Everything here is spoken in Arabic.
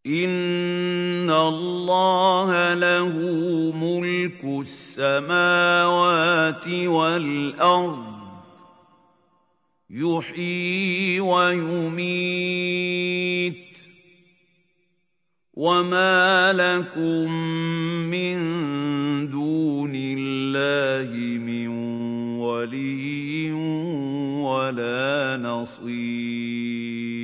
إِنَّ اللَّهَ لَهُ مُلْكُ السَّمَاوَاتِ وَالْأَرْضِ يُحْيِي وَيُمِيتُ وَمَا لَكُم مِّن دُونِ اللَّهِ مِن وَلِيٍّ وَلَا نَصِيرٍ